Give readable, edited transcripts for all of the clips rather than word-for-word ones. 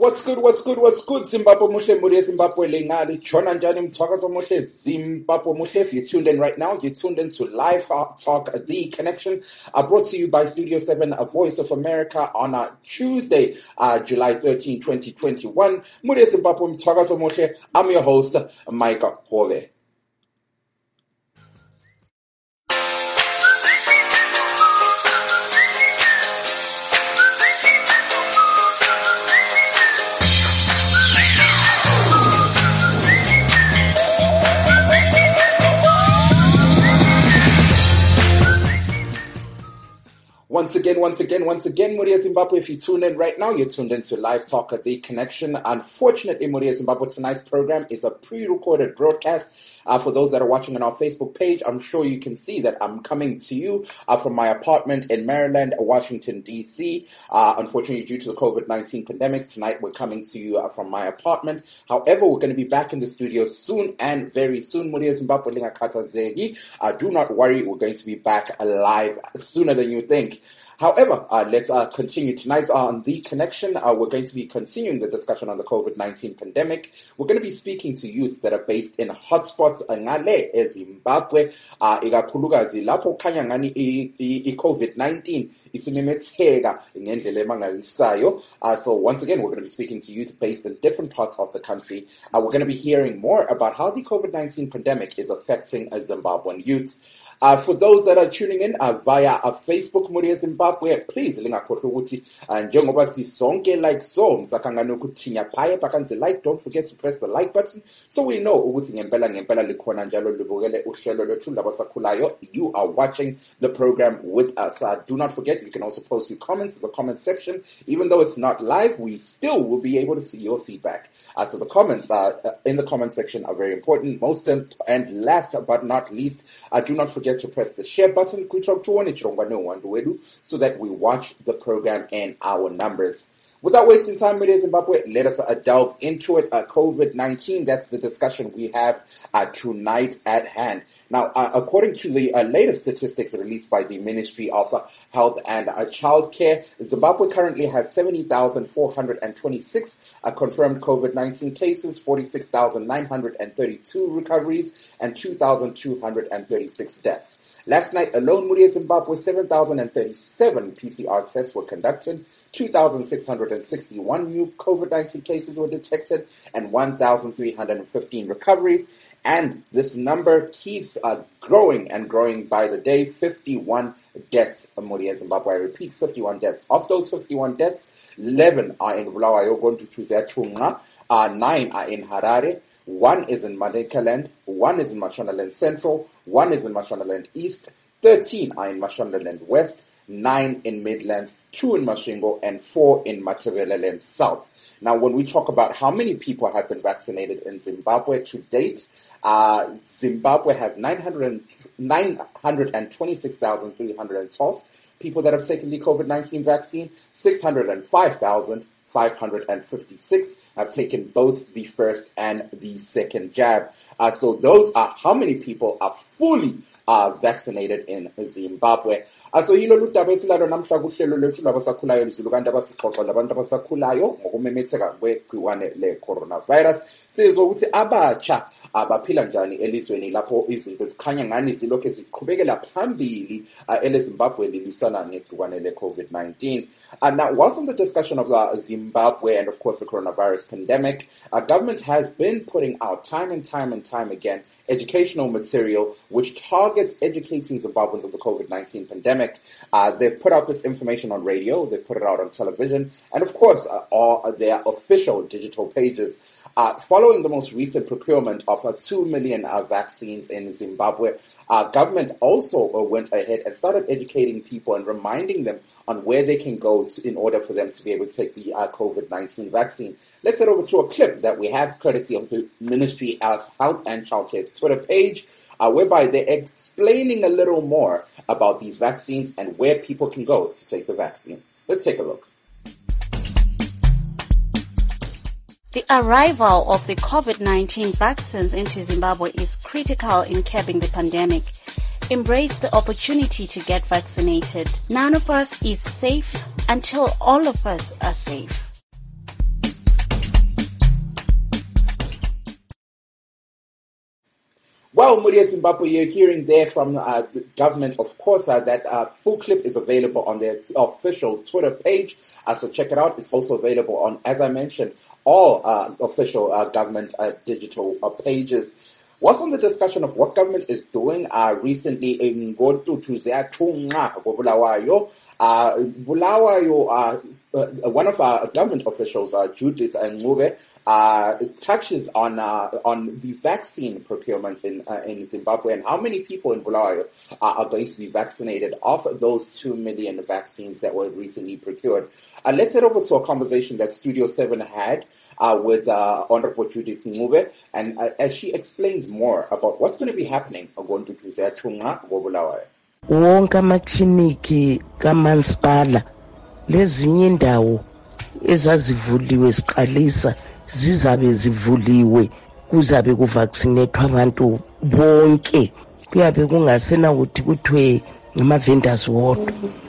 What's good, Zimbabwe Mushe, Muria Zimbabwe Lengali, Chona Njani Mtwakazo Mushe, Zimbabwe Mushe. If you're tuned in right now, you're tuned in to Live Talk, The Connection, brought to you by Studio 7, a Voice of America on Tuesday, July 13, 2021. Muria Zimbabwe Mtwakazo Mushe, I'm your host, Micah Hove. Once again, Muria Zimbabwe, if you tune in right now, you're tuned in to Live Talk at The Connection. Unfortunately, Muria Zimbabwe, tonight's program is a pre-recorded broadcast. For those that are watching on our Facebook page, I'm sure you can see that I'm coming to you from my apartment in Maryland, Washington, D.C. Unfortunately, due to the COVID-19 pandemic, tonight we're coming to you from my apartment. However, we're going to be back in the studio soon and very soon. Muria Zimbabwe, do not worry, we're going to be back live sooner than you think. However, let's continue. Tonight on The Connection, we're going to be continuing the discussion on the COVID-19 pandemic. We're going to be speaking to youth that are based in hotspots ngale eZimbabwe, ikakhulukazi lapho khanya ngani i-COVID-19 isimemetheka ngendlela emangalisayo. So once again, we're going to be speaking to youth based in different parts of the country. We're going to be hearing more about how the COVID-19 pandemic is affecting Zimbabwean youth. For those that are tuning in via Facebook, Muria Zimbabwe, please lingakhohlwa ukuthi njengoba sisonke like so msakangana ukuthinya phaya bakanze like, don't forget to press the like button so we know ukuthi ngempela likhona njalo libukele uhlelo lwethu labasakhulayo. You are watching the program with us. Do not forget, you can also post your comments in the comment section. Even though it's not live, we still will be able to see your feedback. So the comments in the comment section are very important. Most and last but not least, do not forget to press the share button so that we watch the program in our numbers. Without wasting time, Muria Zimbabwe, let us delve into it. COVID-19, that's the discussion we have tonight at hand. Now, according to the latest statistics released by the Ministry of Health and Childcare, Zimbabwe currently has 70,426 confirmed COVID-19 cases, 46,932 recoveries, and 2,236 deaths. Last night alone, Muria Zimbabwe, 7,037 PCR tests were conducted, 2,661 new COVID-19 cases were detected, and 1,315 recoveries. And this number keeps growing and growing by the day. 51 deaths, Muria Zimbabwe. I repeat, 51 deaths. Of those 51 deaths, 11 are in Bulawayo, going to choose 9 are in Harare, 1 is in Manicaland, 1 is in Mashonaland Central, 1 is in Mashonaland East, 13 are in Mashonaland West, 9 in Midlands, 2 in Masvingo, and 4 in Matabeleland South. Now, when we talk about how many people have been vaccinated in Zimbabwe to date, Zimbabwe has 926,312 people that have taken the COVID-19 vaccine, 605,556 have taken both the first and the second jab. So those are how many people are fully vaccinated in Zimbabwe. So yilo ludaba esilalo namhla kuhlelo lwethu labasakhulayo lizulu kanti abasixoxa labantu abasakhulayo ngokumemetheka kwegciwane le-coronavirus. Sizwa ukuthi abatsha abaphila njani elizweni lapho izinto zikhanya ngani zilokhu ziqhubekela phambili eleZimbabwe lilisana ngegciwane le-COVID-19. Now, whilst on the discussion of Zimbabwe and of course the coronavirus pandemic, government has been putting out time and time again educational material which targets educating Zimbabweans of the COVID-19 pandemic. They've put out this information on radio, they've put it out on television, and of course all their official digital pages. Following the most recent procurement of 2 million vaccines in Zimbabwe, government also went ahead and started educating people and reminding them on where they can go in order for them to be able to take the COVID-19 vaccine. Let's head over to a clip that we have courtesy of the Ministry of Health and Childcare's Twitter page, whereby they're explaining a little more about these vaccines and where people can go to take the vaccine. Let's take a look. The arrival of the COVID-19 vaccines into Zimbabwe is critical in curbing the pandemic. Embrace the opportunity to get vaccinated. None of us is safe until all of us are safe. Well, Muria Zimbabwe, you're hearing there from the government, of course, that full clip is available on their official Twitter page. So check it out. It's also available on, as I mentioned, all official government digital pages. What's on the discussion of what government is doing recently in Ngotu Bulawayo? Bulawayo, one of our government officials, Judith Ngube, touches on the vaccine procurement in Zimbabwe and how many people in Bulawayo are going to be vaccinated of those 2 million vaccines that were recently procured. Let's head over to a conversation that Studio 7 had with Honorable Judith Ngube, and as she explains more about what's going to be happening wonke amakliniki kamasipala lezinye indawo ezazivuliwe siqalisa zizabe zivuliwe kuzabe kuvaccinate abantu bonke kuyabe kungasena ukuthi kuthiwe ngama-vendors wodwa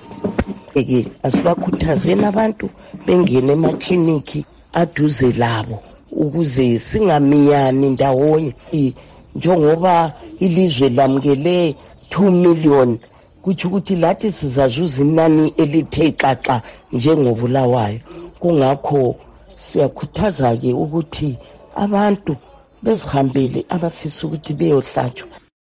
asibakhuthazeni abantu bengene emakliniki aduze labo ukuze singamiyani ndawonye njengoba ilizwe lamukele 2 million kuthi ukuthi lathi sizazuza inani elithe xaxa njengobulawayo. Kungakho siyakhuthaza ke ukuthi abantu bezihambele abafisa ukuthi beyohlatshwa.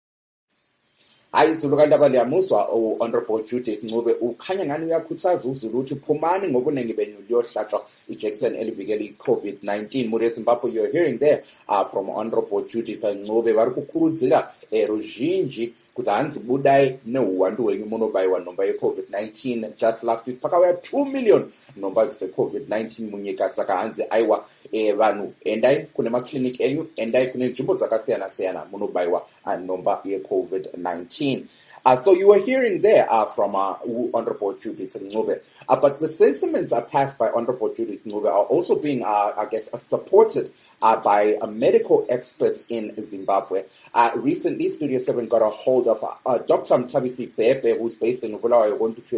Hayi Zulu kanti abaliyamuzwa Honorable Judith Ngube ukhanya ngani uyakhuthaza uZulu ukuthi phumani ngobunengi benu liyohlatshwa ijekiseni elivikela i-COVID-19. Muria Zimbabwe, you're hearing there from Honorable Judith Ngube vari kukurudzira ruzhinji kuti hanzi budai neuwandu wenyu munobayiwa nhomba ye-COVID-19. Just last week pakauya 2 million nhomba dze-COVID-19 munyika, saka hanzi aiwa vanhu endai kune makliniki enyu, endai kune nzvimbo dzakasiyana-siyana munobayiwa nhomba ye-COVID-19. So you were hearing there from Honorable Judith Ngube, but the sentiments passed by Honorable Judith Ngube are also being, supported by medical experts in Zimbabwe. Recently, Studio 7 got a hold of Dr. Mtabisi Bhebhe, who's based in Bulawayo,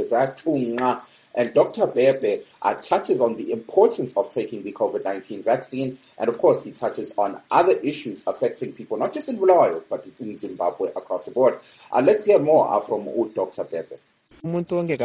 and Dr. Bhebhe touches on the importance of taking the COVID-19 vaccine, and of course he touches on other issues affecting people, not just in Bulawayo, but in Zimbabwe across the board. Let's hear more from Dr. Bhebhe. Umuntu onke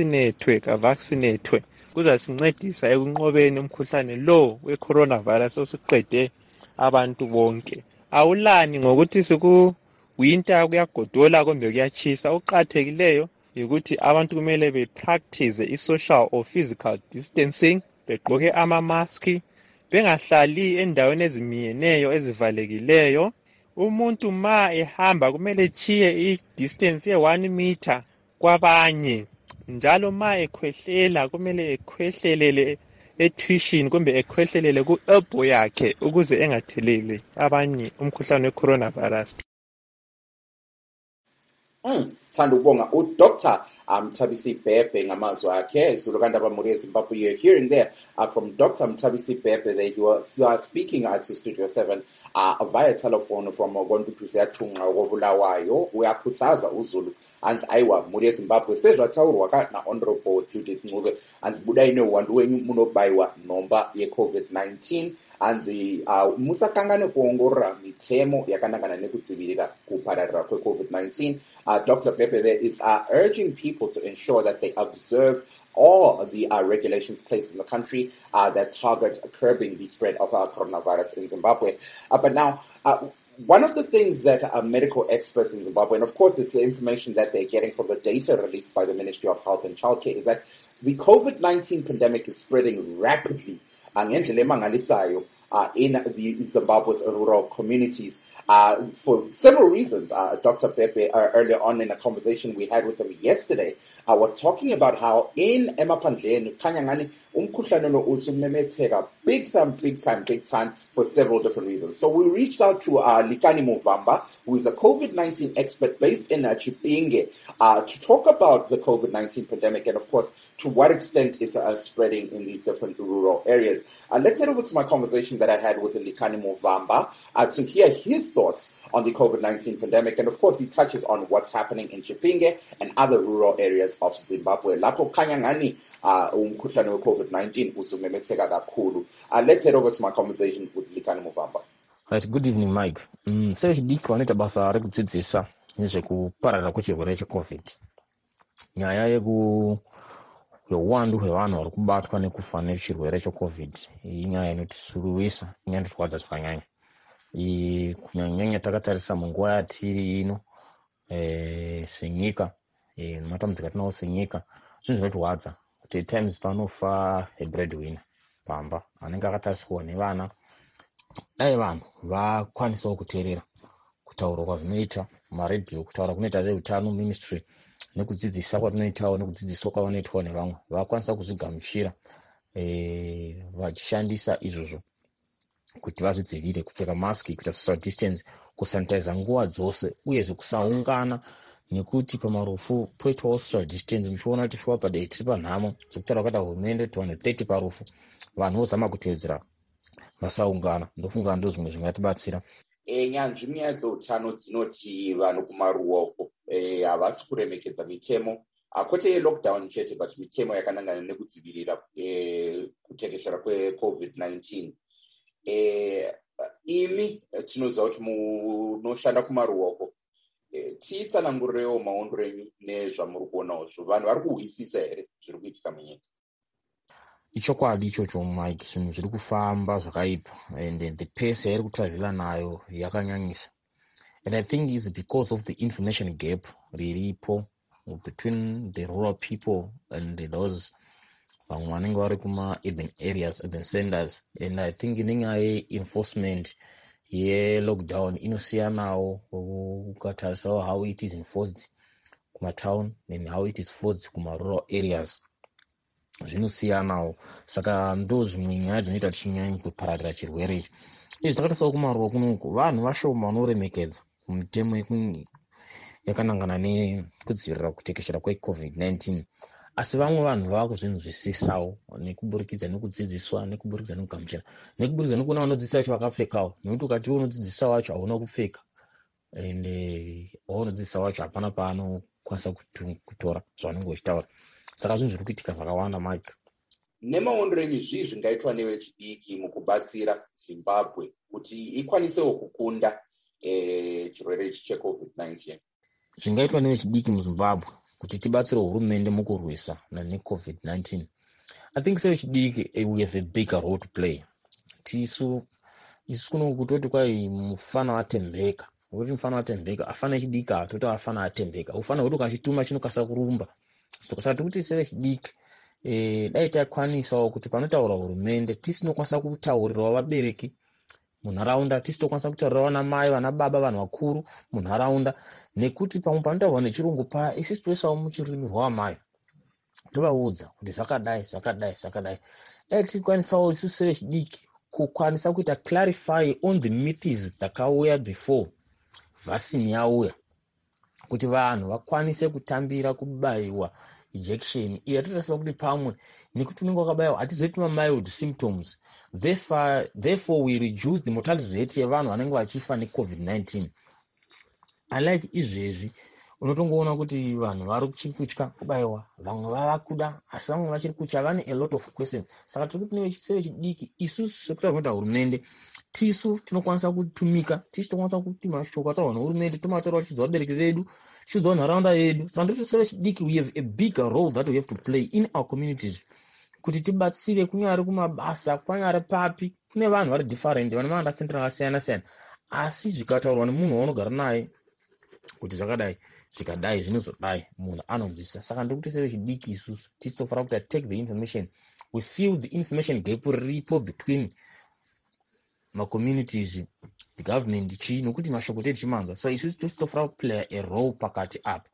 kavaccinate kuzasincedisa ekunqobeni umkhuhlane lo we-coronavirus osuqede abantu bonke. Awulani ngokuthi winter kuyagodola kumbe kuyachisa. Okuqakathekileyo ukuthi abantu kumele bepractice i-social or physical distancing, begqoke ama-maski, bengahlali endaweni ezimiyeneyo ezivalekileyo. Umuntu ma ehamba kumele echiye i-distance ye-1 meter kwabanye. Njalo ma ekhwehlela kumele ekhwehlelele etuition kumbe ekhwehlelele ku-elbow yakhe ukuze engatheleli abanye umkhuhlane we-coronavirus. Sithanda ukubonga uDr. Mtabisi Bhebhe ngamazwi akhe. Zulu kanti abamuria Zimbabwe, you're hearing there from Dr. Mtabisi Bhebhe that you are speaking to Studio 7 via telephone from Gondutuziatunga Bulawayo. Uyakhuthaza uZulu anzi aiwa muria Zimbabwe sezvataurwa na Honorable Judith Ngube anzi budai neuwandu wenyu munobayiwa nhomba ye-COVID-19 anzi musakangane kuongorora mitemo yakanangana nekudzivirira kupararira kwe-COVID-19. Dr. Bhebhe there is urging people to ensure that they observe all the regulations placed in the country that target curbing the spread of coronavirus in Zimbabwe. But now, one of the things that medical experts in Zimbabwe, and of course it's the information that they're getting from the data released by the Ministry of Health and Childcare, is that the COVID-19 pandemic is spreading rapidly in the Zimbabwe's rural communities for several reasons. Dr. Bhebhe, earlier on in a conversation we had with him yesterday, was talking about how in emaphandleni kanyangani umkhuhlane lo usumemetheka big time for several different reasons. So we reached out to Likani Muvamba, who is a COVID-19 expert based in Chipinge, to talk about the COVID-19 pandemic and of course to what extent it's spreading in these different rural areas. Let's head over to my conversation that I had with Likani Muvamba to hear his thoughts on the COVID-19 pandemic, and of course he touches on what's happening in Chipinge and other rural areas of Zimbabwe. Lapho kanyangani umkhuhlane we-COVID-19 usumemetheka kakhulu. Let's head over to my conversation with Likani Muvamba. Right, good evening Mike. Sevechidiki vanoita basa rekudzidzisa nezvekupararira kwechirwere cheCovid. Nyaya yeuwandu hwevanhu vari kubatwa nekufa nechirwere cheCovid inyaya inotishuruwisa, inyaya inotitwadza zvakanyanya. Kunyanya takatarisa munguva yatiri ino senyika, nematambudziko atinawo senyika, zvinhu zvinotwadza kuti times panofa breadwinner pamba anenge akatariswa nevana. Dai vanhu vakwanisawo kuteerera kutaura kwazvinoita maredhiyo, kutaura kunoita veutano ministry, nekudzidzisa kwatinoitawo nekudzidziswa kwavanoitwa nevamwe, vakwanisa kuzvigamuchira vachishandisa izvozvo kuti vazvidzivire, kupfeka maski, kuita social distance, kusanitiza nguva dzose, uyezve kusaungana, nekuti pamarufu poitwawo social distance. Muchiona kuti shuwa padei tiri panhamo dzokutaura kwata hurumende 230 parufu, vanhu vozama kutevedzera vasaungana. Ndofunga ndo zvimwe zvingatibatsira. Nyanzvi nyaya dzeutano dzinoti vanhu kumaruoko havasi kuremekedza mitemo, kwete lockdown chete, but mitemo yakanangana nekudzivirira kutekeshera kweCovid-19. Imi tinoziva kuti munoshanda kumaruoko, titsanangurirewo maondero enyu nezvamuri kuonawozvo. Vanhu vari kuhwisisa here zviri kuitika munyika? Ichokwadi ichocho Mike, zvinhu zviri kufamba zvakaipa, and the pace yairi kutravela nayo yakanyanyisa. And I think it's because of the information gap riripo between the rural people and those vamwe vanenge vari kuma urban areas, urban centers. And I think inenyaya enforcement lockdown inosiyanawo ukatarisawo how it is enforced kumatown and how it is enforced kuma rural areas, zvinosiyanawo. Saka ndo zvimwe nyaya dzinoita tichinyanya kupararira chirwere ichi. Izvi takatarisawo kumaruwa kunoku, vanhu vashoma vanoremekedza mitemo yakanangana nekudzivirira kutekeshera kweCovid-19, asi vamwe vanhu vava kuzvinzwisisawo nekuburikidza nekudzidziswa, nekuburikidza nekugamuchira, nekuburikidza nekuona vanodzidzisa vacho vakapfekawo, nekuti ukati unodzidzisa wacho hauna kupfeka, and waunodzidzisa wacho hapana paanokwanisa kutora zvavanenge vachitaura. Saka zvinhu zviri kuitika zvakawanda Mike. Nemaondero enyu zvii zvingaitwa nevechidiki mukubatsira Zimbabwe kuti ikwanisewo kukunda chirwere ichi cheCovid-19? Zvingaitwa nevechidiki muZimbabwe kuti tibatsire hurumende mukurwisa neCovid-19. I think sevechidiki we have a bigger role to play. Isu kuno kutoti kwai mufana watembeka, kuti mufana watembeka, afana echidiki atoti afana atembeka, ufana kuti ukachituma chinokasa kurumba. Saka kuti sevechidiki dai takwanisawo kuti panotaura hurumende tisinokwanisa kutaurirawo vabereki munharaunda, tisitokwanisa kutaurira vana mai, vana baba, vanhu vakuru munharaunda, nekuti pamwe panotaurwa nechirungu paya isusu toisawo muchirimi rwamai tovaudza kuti zvakadai. Dai tikwanisawo isusu sevechidiki kukwanisa kuita clarify on the myths dzakauya before vaccine yauya, kuti vanhu vakwanise kutambira kubaiwa injection iyi. Atotasira kuti pamwe nekuti unenge wakabaiwa hatizoiti mild symptoms, therefore we reduce the mortality rate yevanhu vanenge vachifa neCovid-19. Unlike izvezvi unotongoona kuti vanhu vari kutya kubaiwa, vamwe vava kuda, asi vamwe vachiri kutya, vane a lot of questions. Saka tiri kuti nevechidiki isusu sekuti vanoita hurumende, tisu tinokwanisa kutumika, tisu tinokwanisa kuti mashoko ataurwa nehurumende tomataura tichidza vabereki vedu, tichidza nharaunda yedu. Saka ndoti sevechidiki we have a bigger role that we have to play in our communities, kuti tibatsire kunyari kumabasa, kwanyari papi, kune vanhu vari different, vane maunderstanding akasiyana-siyana, asi zvikataurwa nemunhu waunogara naye kuti zvakadai zvikadai zvinozodai, munhu anonzwisisa. Saka ndikuti sevechidiki isusu tisitofanira kuti take the information, we feel the information gap riripo between macommunities, the government chii, nokuti mashoko tedu chimanzwa. So isusu tisitofanira kuplay a role pakati apa.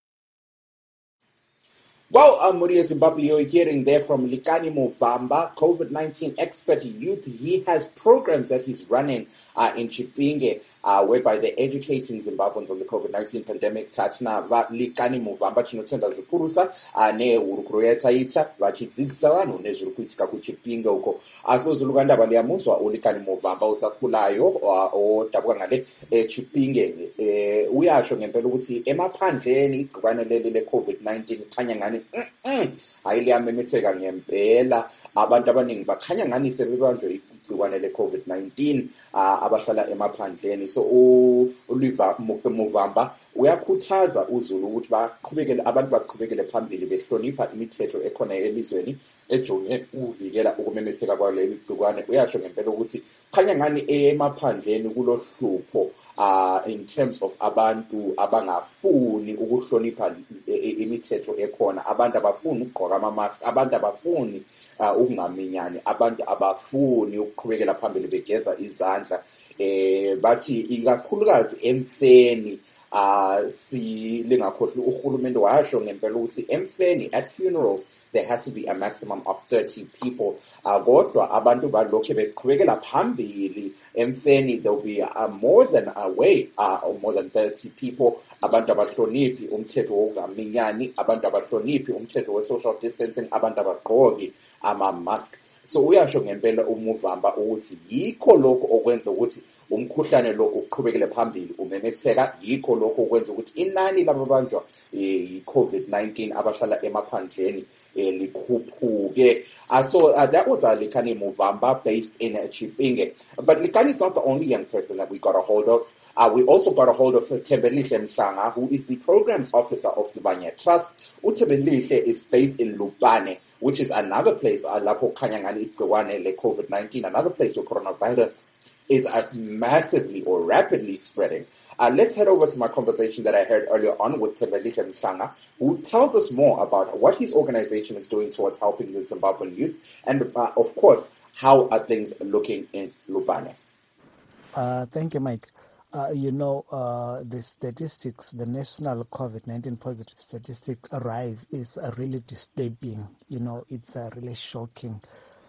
Well, Muri Zimbabwe, you're hearing there from Likani Muvamba, COVID-19 expert youth. He has programs that he's running in Chipinge, whereby they're educating Zimbabweans on the COVID-19 pandemic. Tachna Likani Muvamba chinotenda zvipurusa ne hurukuro yataita vachidzidzisa vanhu nezviri kuitika kuChipinge uko. Azozulukanda valiamuzwa ulikani Muvamba usakulayo otapwa ngale Chipinge. Uyasho ngempela ukuthi emaphandleni igcikwane leli le-COVID-19 khanya ngani ayiliyamemetheka ngempela. Abantu abaningi bakhanya ngani sebebanjwe igciwane le-COVID-19 abahlala emaphandleni. So uLiva Muvamba uyakhuthaza uZulu ukuthi abantu baqhubekele phambili behlonipha imithetho ekhona elizweni ejonge ukuvikela ukumemetheka kwaleli gciwane. Uyasho ngempela ukuthi khanya ngani emaphandleni kulohlupho in terms of abantu abangafuni ukuhlonipha imithetho ekhona, abantu abafuni ukugqoka ama-mask, abantu abafuni ukungaminyani, abantu abafuni ukuqhubekela phambili begeza izandla. Bathi ikakhulukazi emfeni lingakhohlwa uhulumende washo ngempela ukuthi emfeni at funerals there has to be a maximum of 30 people. Kodwa abantu balokhe beqhubekela phambili emfeni there will be more than 30 people. Abantu abahloniphi umthetho wokungaminyani, abantu abahloniphi umthetho we-social distancing, abantu abagqoki ama-mask. So uyasho ngempela uMuvamba ukuthi yikho lokho okwenza ukuthi umkhuhlane lo uqhubekele phambili umemetheka, yikho lokho okwenza ukuthi inani lababanjwa i-COVID-19 abahlala emaphandleni likhuphuke. So that was Likani Muvamba based in Chipinge. But Likani is not the only young person that we got a hold of. We also got a hold of Thembelihle Mhlanga, who is the programs officer of Sibanye Trust. Thembelihle is based in Lupane, which is another place, lapho khanyangani igciwane le-COVID-19, another place where coronavirus is as massively or rapidly spreading. Let's head over to my conversation that I heard earlier on with Thembelihle Mhlanga, who tells us more about what his organization is doing towards helping the Zimbabwean youth, and of course, how are things looking in Lupane. Thank you, Mike. The statistics, the national COVID-19 positive statistic rise is really disturbing. It's really shocking,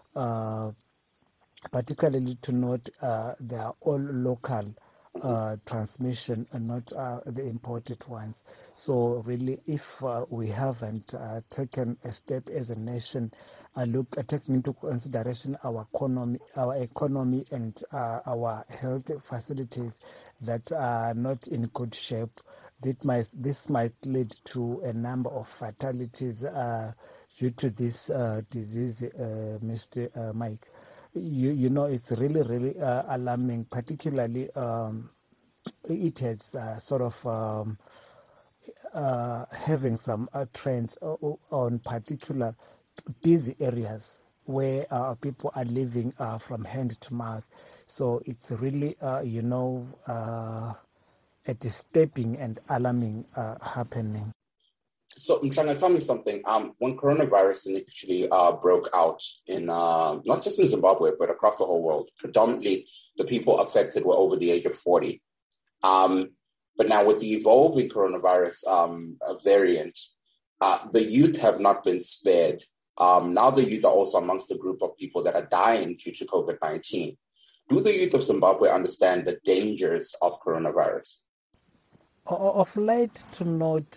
particularly to note they are all local transmission and not the imported ones. So really, if we haven't taken a step as a nation, taking into consideration our economy and our health facilities that are not in good shape, this might lead to a number of fatalities due to this disease, Mr. Mike. It's really, really alarming, particularly it has sort of having some trends on particular busy areas where people are living from hand to mouth. So it's really, a disturbing and alarming happening. So, Mhlanga, tell me something. When coronavirus initially broke out in not just in Zimbabwe, but across the whole world, predominantly the people affected were over the age of 40. But now with the evolving coronavirus variant, the youth have not been spared. Now the youth are also amongst the group of people that are dying due to COVID-19. Do the youth of Zimbabwe understand the dangers of coronavirus? Of late, to note,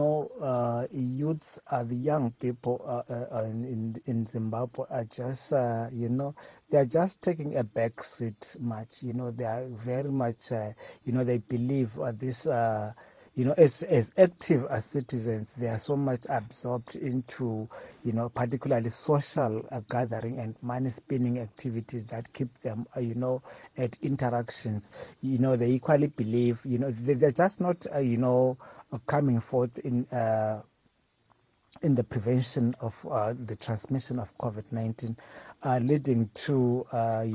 youths, the young people in Zimbabwe are just, they're just taking a back seat much. They are very much, they believe this, as active as citizens, they are so much absorbed into, particularly social gathering and money spinning activities that keep them, at interactions. They equally believe, they're just not, coming forth in the prevention of the transmission of COVID-19, leading to,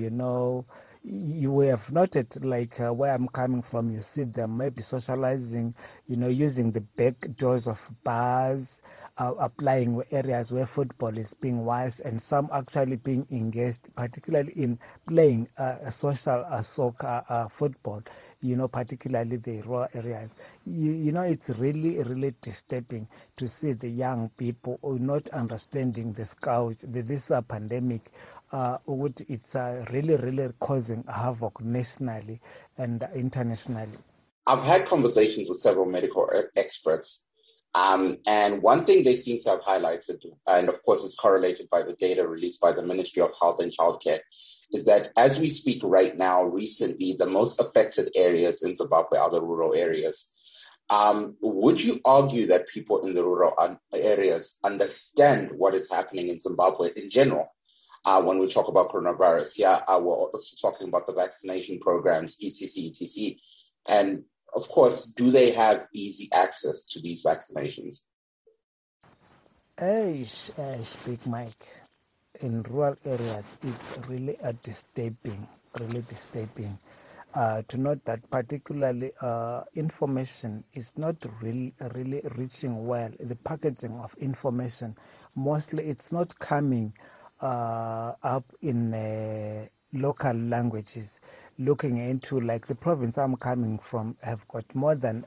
you have noted, like where I'm coming from, you see them maybe socializing, using the back doors of bars, applying areas where football is being watched, and some actually being engaged, particularly in playing social soccer, football, particularly the rural areas. It's really, really disturbing to see the young people not understanding the scourge, this pandemic. It's really, really causing havoc nationally and internationally. I've had conversations with several medical experts, and one thing they seem to have highlighted, and of course it's correlated by the data released by the Ministry of Health and Childcare, is that as we speak right now, recently, the most affected areas in Zimbabwe are the rural areas. Would you argue that people in the rural areas understand what is happening in Zimbabwe in general? when we talk about coronavirus. We're also talking about the vaccination programs, etc. And of course, do they have easy access to these vaccinations? Big Mike, in rural areas, it's really disturbing. To note that particularly information is not really reaching well. The packaging of information, mostly it's not coming up in local languages. Looking into, like, the province I'm coming from have got more than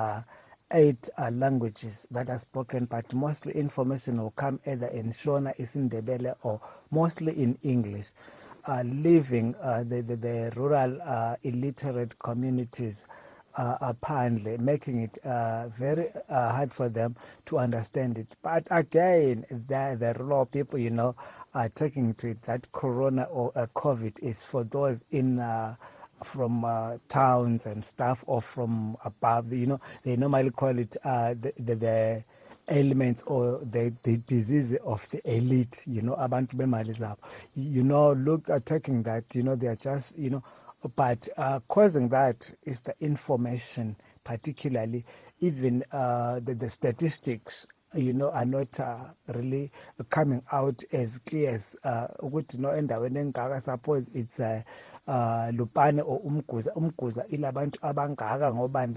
8 languages that are spoken, but mostly information will come either in Shona, Isindebele, or mostly in English. Leaving the rural illiterate communities apparently making it very hard for them to understand it. But again, the rural people, are taking to it that corona or COVID is for those in from towns and stuff, or from above. They normally call it the ailments or the disease of the elite, abantu bemali zabo. Look at taking that, they are just, but causing that is the information, particularly even the statistics, are not really coming out as clear as ukuthi endaweni engaka, suppose it's Lupane or Umguza ilabantu abangaka ngobani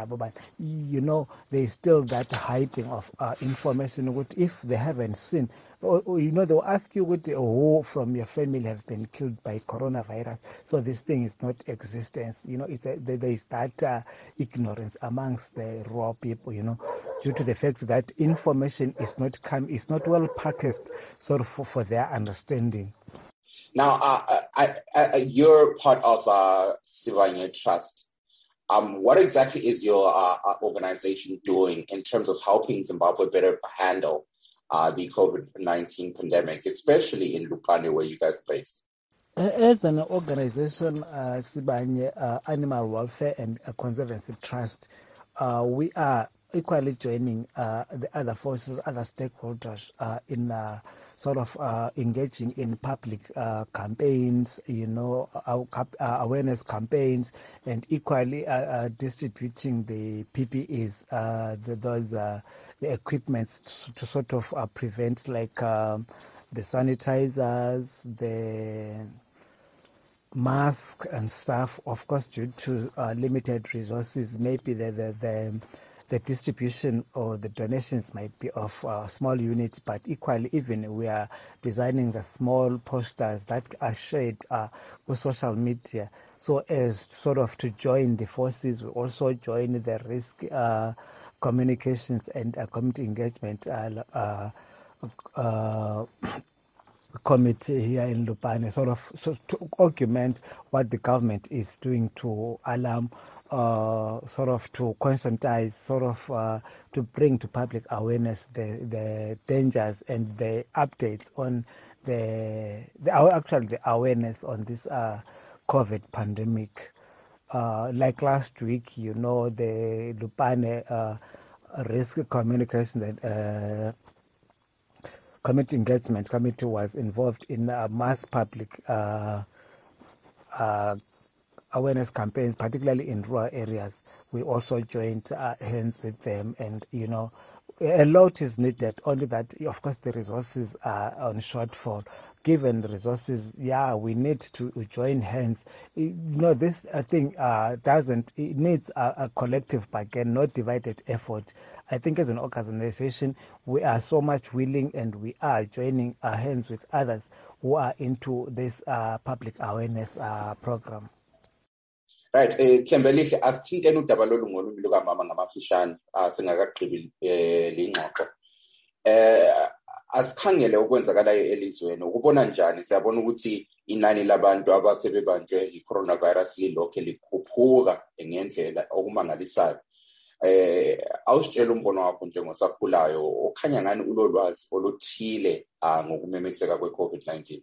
labo. There's still that hiding of information. If they haven't seen, or they will ask you who from your family have been killed by coronavirus. So this thing is not existence. There is that ignorance amongst the raw people. Due to the fact that information is not well packaged, sort of for their understanding. Now, you're part of Sivanye Trust. What exactly is your organization doing in terms of helping Zimbabwe better handle the COVID-19 pandemic, especially in Lupane, where you guys are based? As an organization, Sibanye Animal Welfare and Conservancy Trust, we are equally joining the other forces, other stakeholders in sort of engaging in public campaigns, awareness campaigns, and equally distributing the PPEs, the equipments to sort of prevent, like the sanitizers, the masks and stuff. Of course, due to limited resources, maybe the distribution or the donations might be of small units, but equally, even we are designing the small posters that are shared with social media, so as sort of to join the forces. We also join the risk communications and community engagement committee here in Lupane, sort of to augment what the government is doing to alarm, sort of to conscientize, sort of to bring to public awareness the dangers and the updates on the awareness on this COVID pandemic. Like last week, the Lupane Risk Communication and Community Engagement Committee was involved in mass public awareness campaigns, particularly in rural areas. We also joined hands with them, and a lot is needed. Only that, of course, the resources are on shortfall. Given the resources, we need to join hands. This thing it needs a collective bargain, not divided effort. I think as an organization, we are so much willing, and we are joining our hands with others who are into this public awareness program. Right, Thembelihle, asithinteni udaba lolu ngolumi lukamama ngamafishane singakagqibi lengxoxo. Asikhangele okwenzakalayo elizweni. Ukubona njani? Siyabona ukuthi inani labantu abasebebanjwe i-coronavirus lilokhe likhuphuka ngendlela okumangalisayo. Awusitshela umbono wakho njengosakhulayo, okhanya ngani ulolwazi oluthile ngokumemetheka kwe-COVID-19.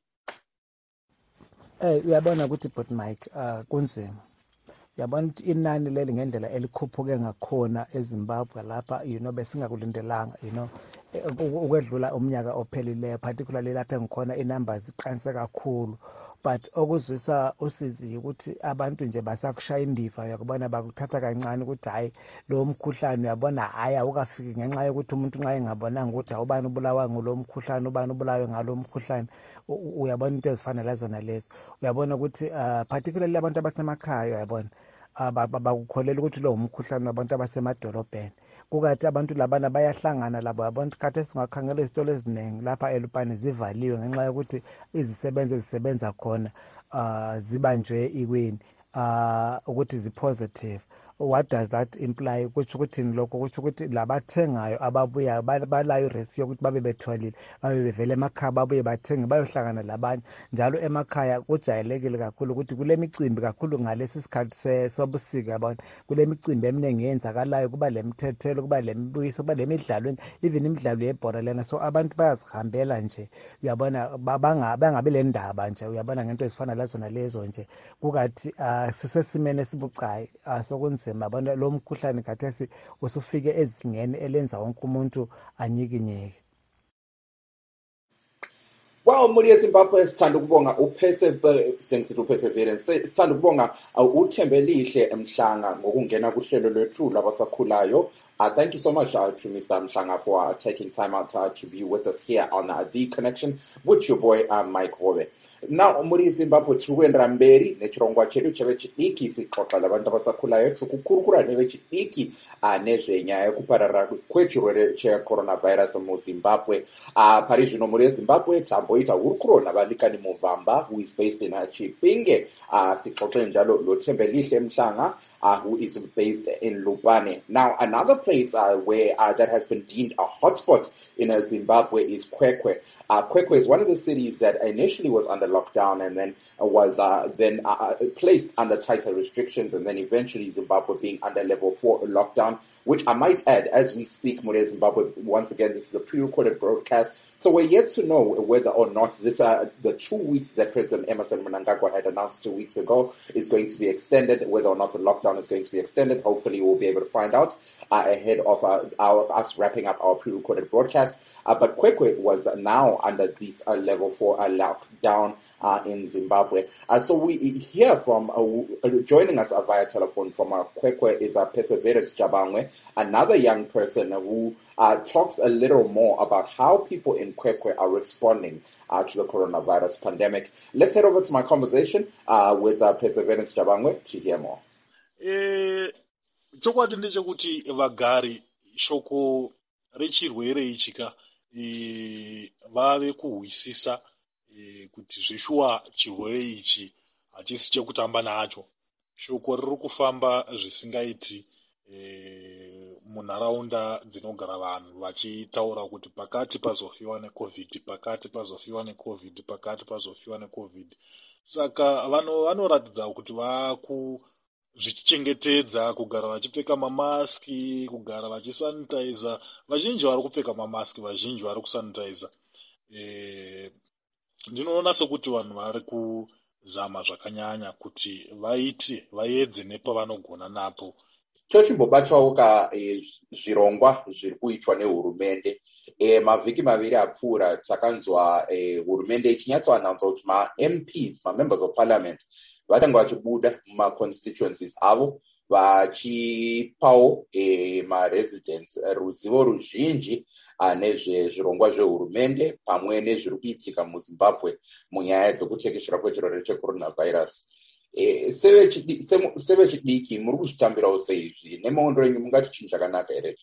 Uyabona ukuthi but Mike kunzima. Yabona ukuthi inani leli ngendlela elikhuphuke ngakhona eZimbabwe lapha, besingakulindelanga, ukwedlula umnyaka ophelileyo, particularly lapha engikhona inumbers ziqanse kakhulu. But okuzwisa usizi ukuthi abantu nje basakushaya indiva, uyakubona bakuthatha kancane ukuthi hayi lo mkhuhlane uyabona hayi awukafiki, ngenxa yokuthi umuntu nxa engabonanga ukuthi awubani ubulawa ngulo mkhuhlane, ubani ubulawe ngalo mkhuhlane, uyabona into ezifana lazona lezo. Uyabona ukuthi particularly abantu abasemakhaya, uyabona bakukholela ukuthi lo umkhuhlane wabantu abasemadolobheni, kukathi abantu labana bayahlangana labo. Yabona khathi esingakhangela izitolo eziningi lapha eLupane zivaliwe ngenxa yokuthi izisebenzi ezisebenza khona zibanjwe ikweni ukuthi zi-positive. What does that imply? Kutsho ukuthi lokho kutsho ukuthi labathengayo ababuya balayo i-risk yokuthi babe betholile, babe bevele emakhaya babuye bathenge bayohlangana labanye. Njalo emakhaya kujayelekile kakhulu ukuthi kule micimbi, kakhulu ngalesi sikhathi sobusika, yabona kule micimbi eminingi eyenzakalayo, kuba le mthethelo, kuba le mibuyiso, kuba le midlalo, even imidlalo yebhola lena. So abantu bayazihambela nje, uyabona, bangabi le ndaba nje, uyabona, ngento ezifana lazona lezo nje. Kukathi sisesimene esibucayi sokunzima, yabona lo mkhuhlane khathesi usufike ezingeni elenza wonke umuntu anyikinyeke. Well, Muri Zimbabwe sithanda ukubonga uPerseverance, sithanda ukubonga uThembelihle Mhlanga ngokungena kuhlelo lwethu labasakhulayo. Thank you so much to Mr. Mhlanga for taking time out to be with us here on The Connection with your boy Mike Hobe. Now, Muri Zimbabwe tuwendera mberi nechirongwa chedu chevechidiki sixoxa labantu abasakhulayo kukurukura nevechidiki nezvenyaya yekupararira kwechirwere checoronavirus muZimbabwe. Pari zvino Muri Zimbabwe tamboita hurukuro navalikani Muvamba, who is based in Chipinge. Sixoxe njalo loThembelihle Mhlanga, who is based in Lupane. Now, another place where that has been deemed a hotspot in Zimbabwe is Kwekwe. Kwekwe is one of the cities that initially was under lockdown and then was placed under tighter restrictions, and then eventually Zimbabwe being under level 4 lockdown, which I might add, as we speak, Muri Zimbabwe, once again, this is a pre-recorded broadcast, so we're yet to know whether or not this the 2 weeks that President Emmerson Mnangagwa had announced 2 weeks ago is going to be extended, whether or not the lockdown is going to be extended. Hopefully we'll be able to find out ahead of us wrapping up our pre-recorded broadcast. But Kwekwe was now under this level 4 lockdown in Zimbabwe. So we hear from, joining us via telephone from Kwekwe is Perseverance Jabangwe, another young person who talks a little more about how people in Kwekwe are responding to the coronavirus pandemic. Let's head over to my conversation with Perseverance Jabangwe to hear more. Chokwadi ndechekuti vagari shoko rechirwere ichika vave kuhwisisa kuti zvishuwa chirwere ichi hachisi chekutamba nacho. Shoko riri kufamba zvisingaiti munharaunda dzinogara vanhu vachitaura kuti pakati pazofiwa neCovid, pakati pazofiwa neCovid, pakati pazofiwa neCovid. Saka vanoratidza kuti zvichichengetedza kugara vachipfeka mamaski, kugara vachisanitiza. Vazhinji vari kupfeka mamaski, vazhinji vari kusanitiza. Ndinoona sokuti vanhu vari kuzama zvakanyanya kuti vaedze nepavanogona napo. Tochimbobatwawo zvirongwa zviri kuitwa nehurumende. Mavhiki maviri apfuura takanzwa hurumende ichinyatsoannounce kuti ma-MPs, ma-members of parliament, vatanga vachibuda muma-constituencies avo vachipawo ma-residents ruzivo ruzhinji nezvezvirongwa zvehurumende pamwe nezviri kuitika muZimbabwe munyaya dzekutekeshera kwechirwere checoronavirus. Sevechidiki muri kuzvitambirawo seizvi, nemaondo enyu mungati chinhu chakanaka here?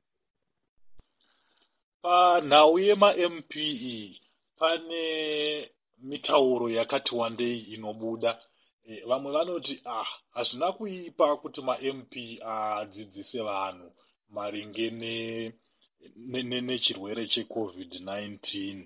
Panhau yema-MP pane mitauro yakati wandei inobuda. Vamwe vanoti hazvina kuipa kuti ma-MP adzidzise vanhu maringe nechirwere cheCovid-19.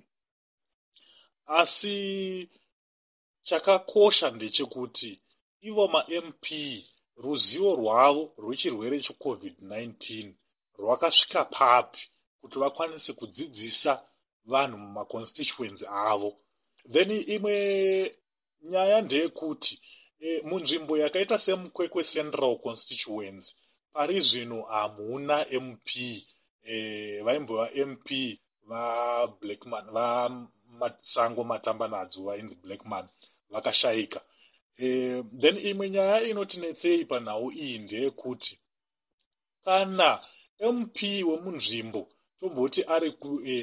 Asi chakakosha ndechekuti ivo ma-MP ruzivo rwavo rwechirwere cheCovid-19 rwakasvika papi kuti vakwanise kudzidzisa vanhu mumaconstituency avo. Then imwe nyaya ndeyekuti munzvimbo yakaita semukwekwe Central Constituency pari zvino hamuna MP vaimbova MP vaBlackman vamasango matamba nadzo vainzi Blackman vakashayika. Then imwe nyaya inotinetsei panhau iyi ndeyekuti kana MP wemunzvimbo tomboti ari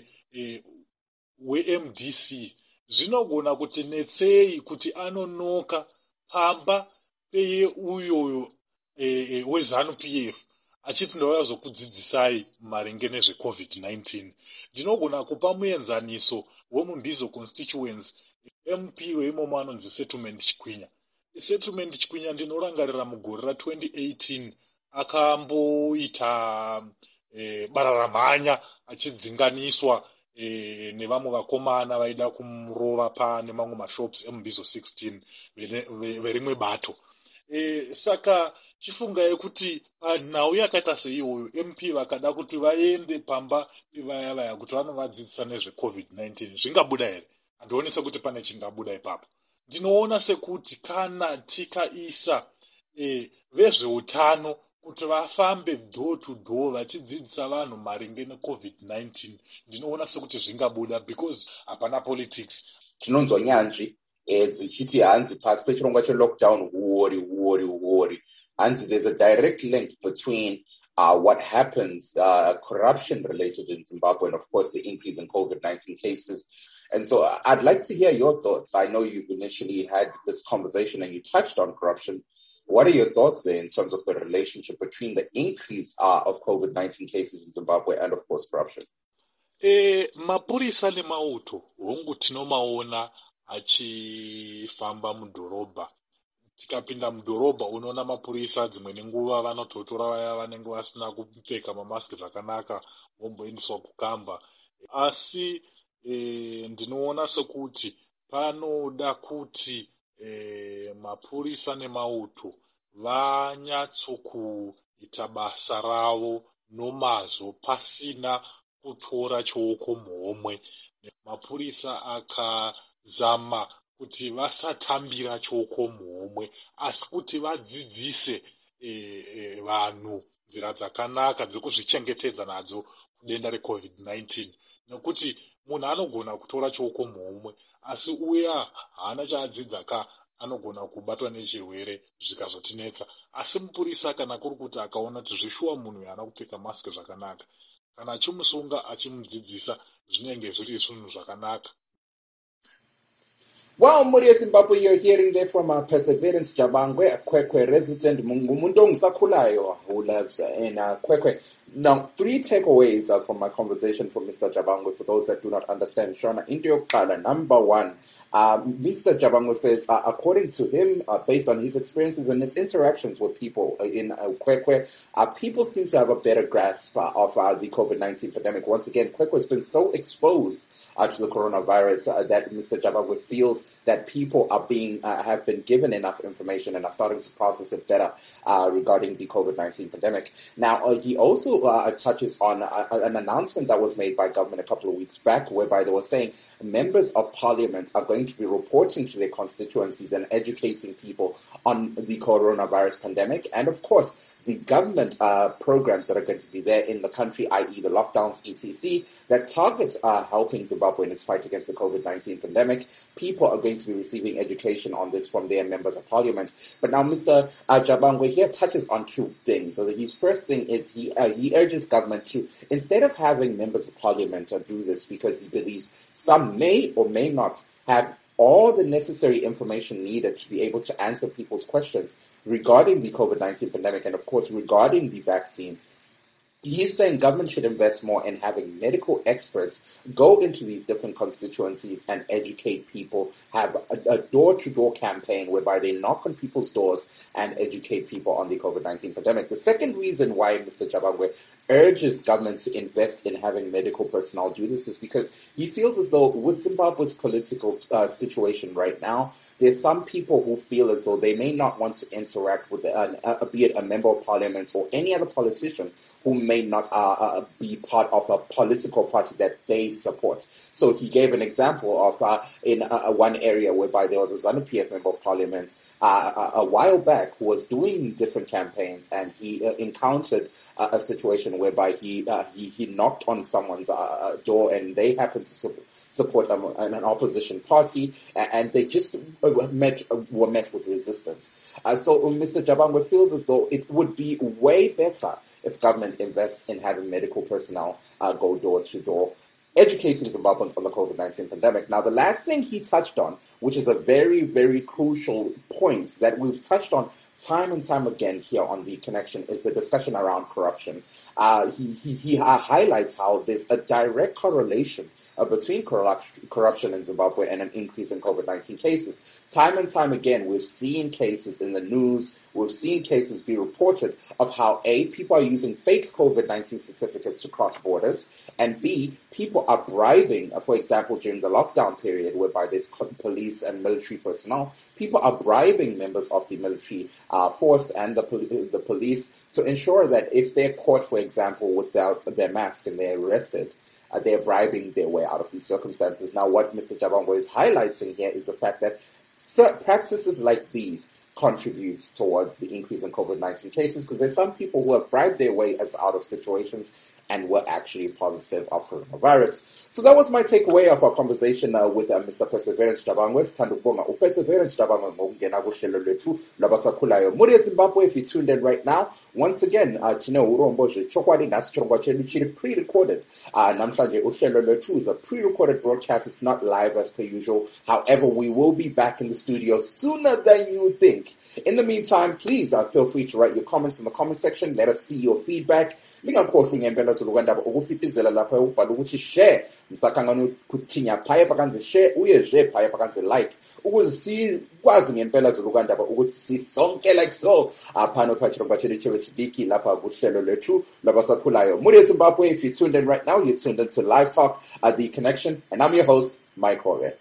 weMDC zvinogona kuti netsei kuti anonoka pamba peye uyoyo weZANU-PF achiti ndauya zokudzidzisai maringe nezveCovid-19. Ndinogona kupa muenzaniso weMumbizo constituency MP weimomo anonzi Settlement Chikwinya. Settlement Chikwinya ndinorangarira mugore ra2018 akamboita bararamhanya achidzinganiswa nevamwe vakomana vaida kumurova pane mamwe mashops eMumbizo 16 verimwe bato. Saka chifungai kuti panhau yakaita seiyoyo MP vakada kuti vaende pamba pevaya kuti vanovadzidzisa nezveCovid-19 zvingabuda here? Handioni sekuti pane chingabuda ipapo. Ndinoona sekuti kana tikaisa vezveutano kuti vafambe door to door vachidzidzisa vanhu maringe neCovid-19 ndinoona sekuti zvingabuda because hapana politics. Tinonzwa nyanzvi dzichiti hanzi pasi pechirongwa chelockdown huori. Hanzi there's a direct link between what happens corruption related in Zimbabwe and of course the increase in COVID-19 cases. And so I'd like to hear your thoughts. I know you've initially had this conversation and you touched on corruption. What are your thoughts there in terms of the relationship between the increase of COVID-19 cases in Zimbabwe and of course corruption? Mapurisa nemauto hongu tinomaona achifamba mudhorobha. Tikapinda mudhorobha unoona mapurisa dzimwe nguva vanototora vaya vanenge vasina kupfeka mamaski zvakanaka vomboendeswa kukamba. Asi ndinoona sekuti panoda kuti mapurisa nemauto vanyatsokuita basa ravo nomazvo pasina kutora choko muhomwe. Mapurisa akazama kuti vasatambira choko muhomwe asi kuti vadzidzise vanhu nzira dzakanaka dzekuzvichengetedza nadzo kudenda reCovid-19 nekuti munhu anogona kutora choko muhomwe asi uya haana chaadzidza anogona kubatwa nechirwere zvikazotinetsa. Asi mupurisa kana kuri kuti akaona kuti zvishuwa munhu haana kupfeka maski zvakanaka kana achimusunga achimudzidzisa zvinenge zviri zvinhu zvakanaka. Well, Muria Zimbabwe, you're hearing there from Perseverance Jabangwe, a Kwekwe resident, Mungumundong Sakulayo, who lives in Kwekwe. Now, 3 takeaways from my conversation from Mr. Jabangwe, for those that do not understand. Shona, number 1, Mr. Jabangwe says, according to him, based on his experiences and his interactions with people in Kwekwe, people seem to have a better grasp of the COVID-19 pandemic. Once again, Kwekwe has been so exposed to the coronavirus that Mr. Jabangwe feels that people are have been given enough information and are starting to process it better regarding the COVID-19 pandemic. Now, he also touches on an announcement that was made by government a couple of weeks back, whereby they were saying members of parliament are going to be reporting to their constituencies and educating people on the coronavirus pandemic. And of course, the government programs that are going to be there in the country, i.e. the lockdowns, etc., that target helping Zimbabwe in its fight against the COVID-19 pandemic. People are going to be receiving education on this from their members of parliament. But now Mr. Jabangwe here touches on 2 things. So his first thing is he urges government to, instead of having members of parliament do this because he believes some may or may not have all the necessary information needed to be able to answer people's questions regarding the COVID-19 pandemic and, of course, regarding the vaccines. He's saying government should invest more in having medical experts go into these different constituencies and educate people, have a door-to-door campaign whereby they knock on people's doors and educate people on the COVID-19 pandemic. The second reason why Mr. Jabangwe urges government to invest in having medical personnel do this is because he feels as though with Zimbabwe's political situation right now, there's some people who feel as though they may not want to interact with, be it a member of parliament or any other politician who may not be part of a political party that they support. So he gave an example of in one area whereby there was a ZANU-PF member of parliament a while back who was doing different campaigns, and he encountered a situation whereby he knocked on someone's door, and they happened to support an opposition party, and they just were met with resistance. So Mr. Jabangwe feels as though it would be way better if government invests in having medical personnel go door to door, educating Zimbabweans on the COVID-19 pandemic. Now, the last thing he touched on, which is a very, very crucial point that we've touched on time and time again here on The Connection, is the discussion around corruption. He highlights how there's a direct correlation between corruption in Zimbabwe and an increase in COVID-19 cases. Time and time again, we've seen cases in the news, we've seen cases be reported of how A, people are using fake COVID-19 certificates to cross borders, and B, people are bribing, for example, during the lockdown period whereby there's police and military personnel, people are bribing members of the military force and the police to ensure that if they're caught, for example, without their mask and they're arrested, they're bribing their way out of these circumstances. Now, what Mr. Jabangwe is highlighting here is the fact that practices like these contribute towards the increase in COVID-19 cases, because there's some people who have bribed their way out of situations and were actually positive of coronavirus. So that was my takeaway of our conversation with Mr. Perseverance Jabangwe. Sithanda ukubonga uPerseverance Jabangwe ngokungena kuhlelo lwethu lwabasakhulayo. Muri Zimbabwe, if you tuned in right now, once again, Tino Uromboje Chokwadi Nasichongwa Chenu Chiri pre-recorded. Namhlanje uhlelo lwethu is a pre-recorded broadcast. It's not live as per usual. However, we will be back in the studio sooner than you would think. In the meantime, please feel free to write your comments in the comment section. Let us see your feedback. Lingakhohlwa ngempela zolukandaba ukufitizela lapha ubhala ukuthi share msakangano kuthinya phaya pakanze share uye share phaya pakanze like ukuze sikwazi ngempela zolukandaba ukuthi sisonke like so aphano phachiro bachiri chidiki lapha kuhlelo lethu labasakhulayo. Muri Zimbabwe, if you tuned in right now, you're tuned into Live Talk at The Connection, and I'm your host, Mike Hore.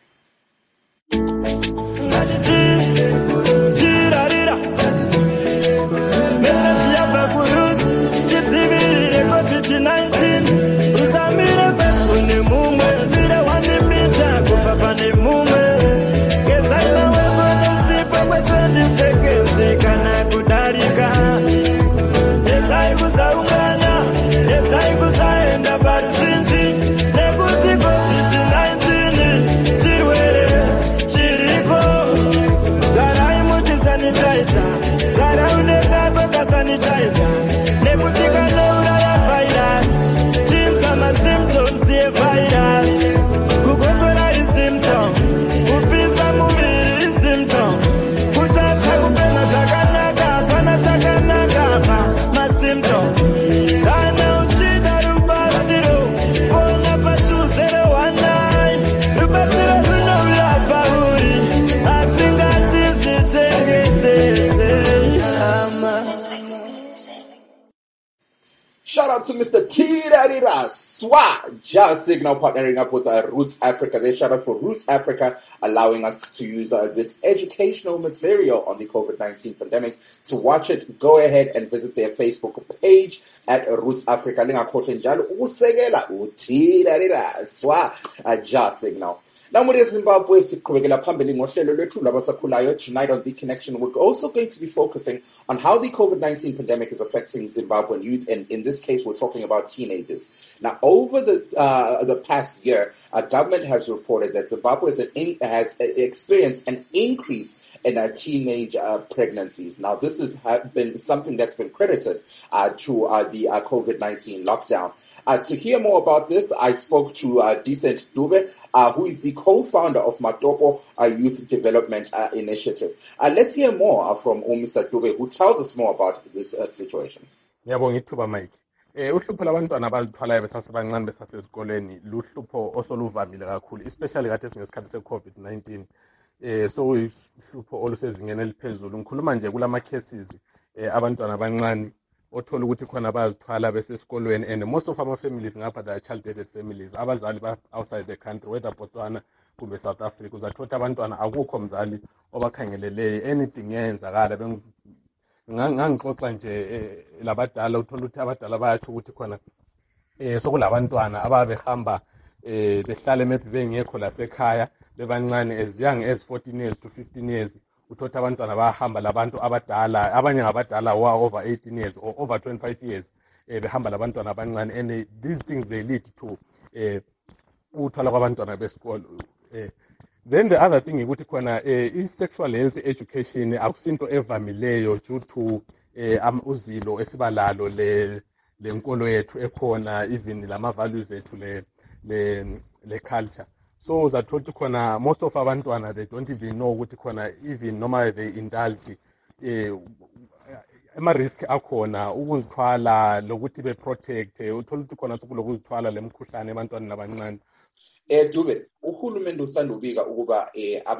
Shout out to Mr. Tirarira Swa Jazz Signal partnering up with Roots Africa. They shout out for Roots Africa, allowing us to use this educational material on the COVID-19 pandemic. To watch it, go ahead and visit their Facebook page at Roots Africa. Lingakhohlwa njalo ukusekela uTirarira Swa Jazz Signal. Now, Muri Zimbabwe, siqhubekela phambili ngohlelo lwethu labasakhulayo. Tonight on The Connection, we're also going to be focusing on how the COVID-19 pandemic is affecting Zimbabwean youth, and in this case, we're talking about teenagers. Now, over the past year, government has reported that Zimbabwe has experienced an increase in teenage pregnancies. Now, this has been something that's been credited to the COVID-19 lockdown. To hear more about this, I spoke to Decent Dube, who is the co-founder of Matopo Youth Development Initiative. Let's hear more from Mr. Dube, who tells us more about this situation. Ngiyabonga ithuba Mike. Uhlupho labantwana abazithwalayo besasebancane besasesikoleni luhlupho osoluvamile kakhulu, especially kade singesikhathi se-COVID-19. So uhlupho olusezingeni eliphezulu. Ngikhuluma nje kulama cases abantwana abancane othola ukuthi khona bazithwala besesikolweni, and most of our families ngapha they are child-dated families. Abazali ba outside the country, whether Botswana kumbe South Africa, uzathola abantwana akukho mzali obakhangeleleyo, anything yenzakala ngangixoxa nje labadala uthola ukuthi abadala bayatsho ukuthi khona sokulabantwana ababehamba behlale maybe bengekho lasekhaya bebancane as young as 14 years to 15 years uthola abantwana bahamba labantu abadala abanye ngabadala over 18 years or over 25 years behamba labantwana abancane and these things they lead to ukuthola kwabantwana besikolo. Then the other thing ukuthi khona i-sexual health education akusinto evamileyo due to uzilo esibalalo lenkolo yethu ekhona even lama-values ethu le culture. So uzathola ukuthi khona most of abantwana they don't even know ukuthi khona even noma they indulge ama-risk akhona ukuzithwala lokuthi be-protect uthola ukuthi khona sokulokuzithwala le mkhuhlane ebantwaneni abancane. Dube, uhulumende usandubika ukuba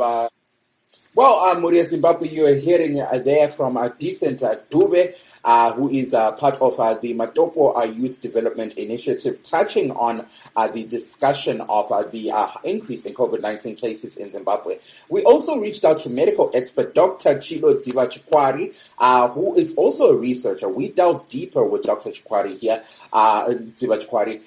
Muria Zimbabwe, you are hearing there from a decent Dube, who is part of the Matopo Youth Development Initiative, touching on the discussion of the increase in COVID-19 cases in Zimbabwe. We also reached out to medical expert Dr. Chilo Dziva-Chikwari, who is also a researcher. We delved deeper with Dr. Chikwari here, Dziva-Chikwari,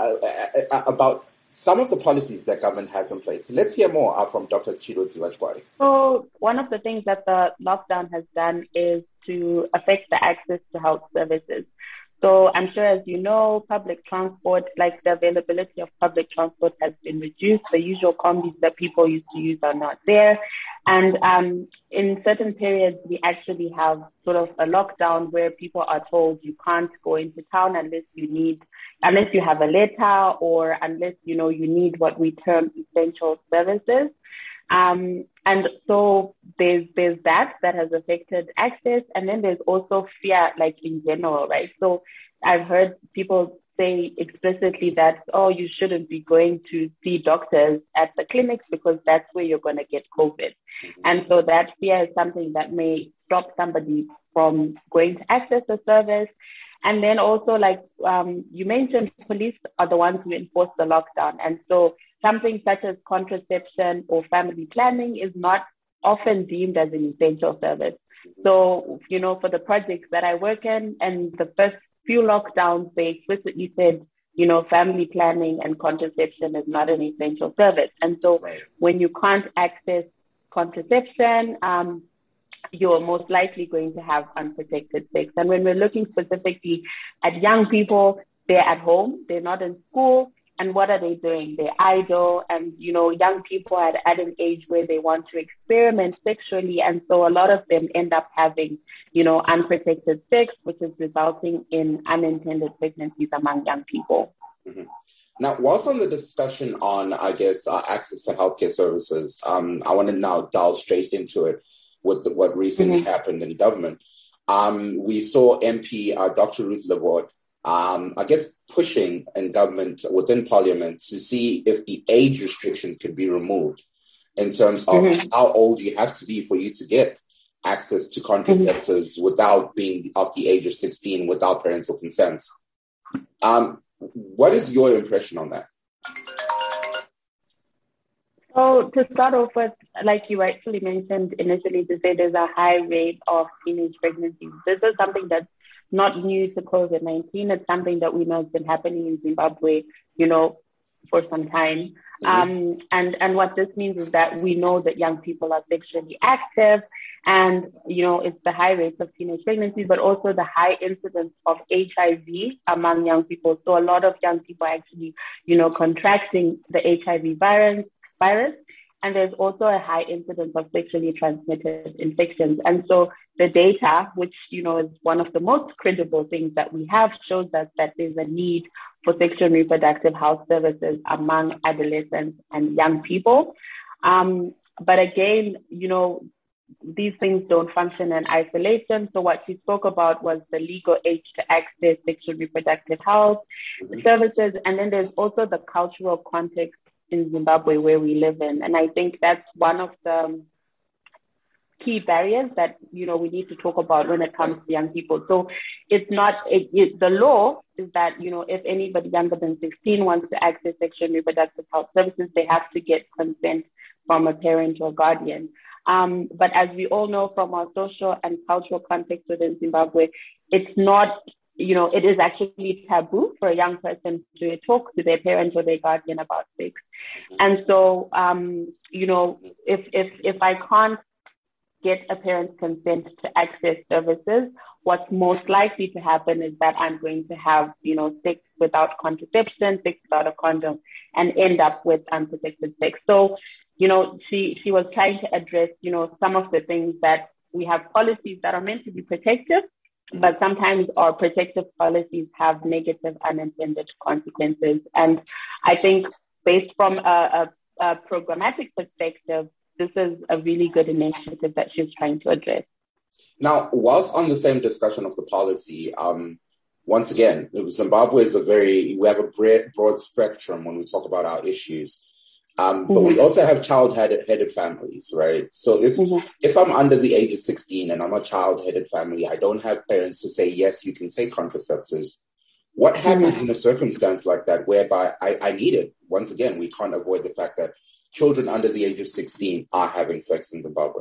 about some of the policies that government has in place. Let's hear more from Dr. Chilo Dziva-Chikwari. So one of the things that the lockdown has done is to affect the access to health services. So I'm sure, as you know, public transport, like the availability of public transport has been reduced. The usual combis that people used to use are not there. And in certain periods, we actually have sort of a lockdown where people are told you can't go into town unless you have a letter or unless, you need what we term essential services. And so there's that has affected access. And then there's also fear, like in general, right? So I've heard people say explicitly that, you shouldn't be going to see doctors at the clinics because that's where you're going to get COVID. And so that fear is something that may stop somebody from going to access the service. And then also, like you mentioned, police are the ones who enforce the lockdown. And so something such as contraception or family planning is not often deemed as an essential service. So, for the projects that I work in and the first few lockdowns, they explicitly said, family planning and contraception is not an essential service. And so when you can't access contraception, you're most likely going to have unprotected sex. And when we're looking specifically at young people, they're at home, they're not in school. And what are they doing? They're idle. And, young people are at an age where they want to experiment sexually. And so a lot of them end up having, unprotected sex, which is resulting in unintended pregnancies among young people. Mm-hmm. Now, whilst on the discussion on, access to healthcare services, I want to now delve straight into it with what recently happened in government. We saw MP Dr. Ruth Levort, pushing in government within parliament to see if the age restriction could be removed in terms of how old you have to be for you to get access to contraceptives without being of the age of 16 without parental consent. What is your impression on that? So to start off with, like you rightfully mentioned initially, to say there's a high rate of teenage pregnancies. This is something that's not new to COVID-19. It's something that we know has been happening in Zimbabwe, for some time. And what this means is that we know that young people are sexually active and, it's the high rates of teenage pregnancies, but also the high incidence of HIV among young people. So a lot of young people are actually, contracting the HIV virus. And there's also a high incidence of sexually transmitted infections. And so the data, which, is one of the most credible things that we have, shows us that there's a need for sexual and reproductive health services among adolescents and young people. But again, these things don't function in isolation. So what she spoke about was the legal age to access sexual and reproductive health services. And then there's also the cultural context in Zimbabwe where we live in. And I think that's one of the key barriers that, we need to talk about when it comes to young people. So it's not, the law is that, if anybody younger than 16 wants to access sexual and reproductive health services, they have to get consent from a parent or guardian. But as we all know from our social and cultural context within Zimbabwe, it's not, it is actually taboo for a young person to talk to their parent or their guardian about sex. And so, if I can't get a parent's consent to access services, what's most likely to happen is that I'm going to have, sex without contraception, sex without a condom, and end up with unprotected sex. So, she was trying to address, some of the things that we have policies that are meant to be protective, but sometimes our protective policies have negative unintended consequences. And I think based from a programmatic perspective, this is a really good initiative that she's trying to address. Now, whilst on the same discussion of the policy, once again, Zimbabwe is we have a broad spectrum when we talk about our issues. But we also have child-headed families, right? So if I'm under the age of 16 and I'm a child-headed family, I don't have parents to say, yes, you can take contraceptives. What happens in a circumstance like that whereby I need it? Once again, we can't avoid the fact that children under the age of 16 are having sex in Zimbabwe.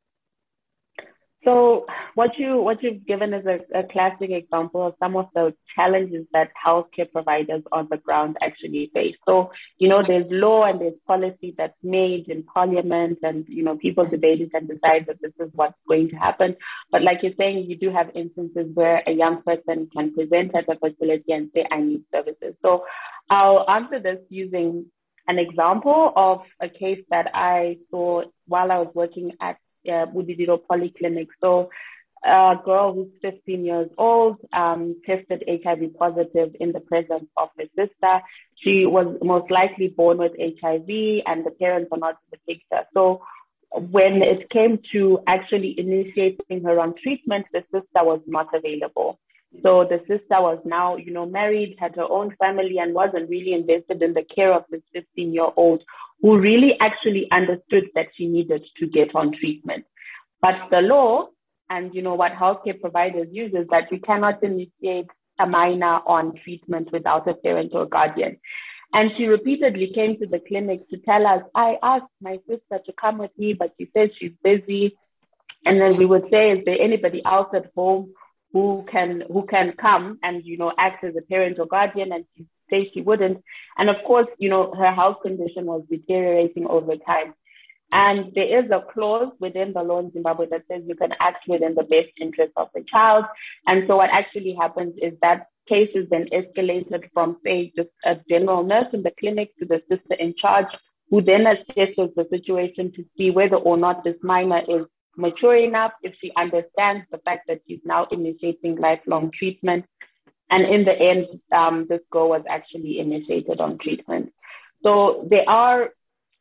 So what you've given is a classic example of some of the challenges that healthcare providers on the ground actually face. So, there's law and there's policy that's made in parliament and, people debate it and decide that this is what's going to happen. But like you're saying, you do have instances where a young person can present at a facility and say, I need services. So I'll answer this using an example of a case that I saw while I was working at Budidiro Polyclinic. So a girl who's 15 years old tested HIV positive in the presence of her sister. She was most likely born with HIV and the parents are not in the picture. So when it came to actually initiating her on treatment, the sister was not available. So the sister was now, married, had her own family and wasn't really invested in the care of this 15-year-old who really actually understood that she needed to get on treatment. But the law and, what healthcare providers use is that you cannot initiate a minor on treatment without a parent or guardian. And she repeatedly came to the clinic to tell us, I asked my sister to come with me, but she said she's busy. And then we would say, is there anybody else at home who can come and, act as a parent or guardian? And she said she wouldn't. And of course, her health condition was deteriorating over time. And there is a clause within the law in Zimbabwe that says you can act within the best interest of the child. And so what actually happens is that case is then escalated from, say, just a general nurse in the clinic to the sister in charge, who then assesses the situation to see whether or not this minor is mature enough, if she understands the fact that she's now initiating lifelong treatment. And in the end, this girl was actually initiated on treatment. So there are,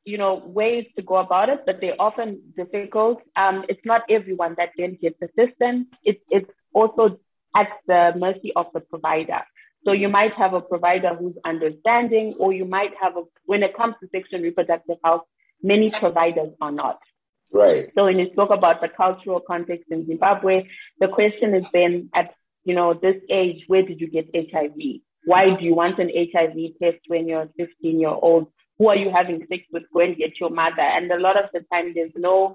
ways to go about it, but they're often difficult. It's not everyone that then gets assistance. It's also at the mercy of the provider. So you might have a provider who's understanding, or you might have when it comes to sexual and reproductive health, many providers are not. Right. So when you spoke about the cultural context in Zimbabwe, the question is then at, this age, where did you get HIV? Why do you want an HIV test when you're a 15-year-old? Who are you having sex with? Go and get your mother. And a lot of the time there's no,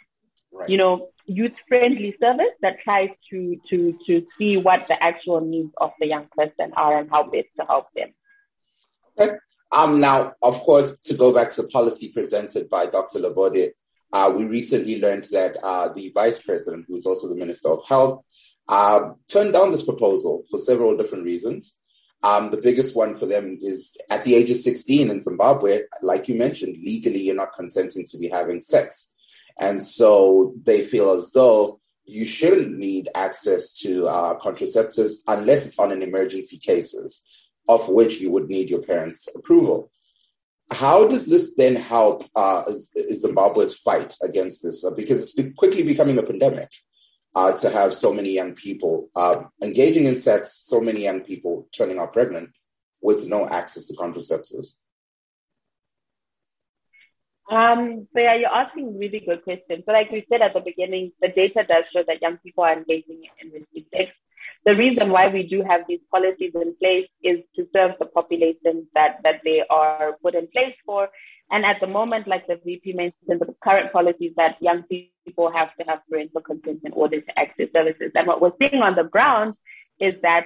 youth-friendly service that tries to see what the actual needs of the young person are and how best to help them. Okay. Now, of course, to go back to the policy presented by Dr. Labode, we recently learned that the vice president, who's also the Minister of Health, turned down this proposal for several different reasons. The biggest one for them is at the age of 16 in Zimbabwe, like you mentioned, legally you're not consenting to be having sex. And so they feel as though you shouldn't need access to contraceptives unless it's on an emergency cases, of which you would need your parents' approval. How does this then help Zimbabwe's fight against this? Because it's quickly becoming a pandemic to have so many young people engaging in sex, so many young people turning out pregnant with no access to contraceptives. So yeah, you're asking really good questions. So like we said at the beginning, the data does show that young people are engaging in illicit sex. the reason why we do have these policies in place is to serve the population that they are put in place for. And at the moment, like the VP mentioned, the current policy is that young people have to have parental consent in order to access services. And what we're seeing on the ground is that,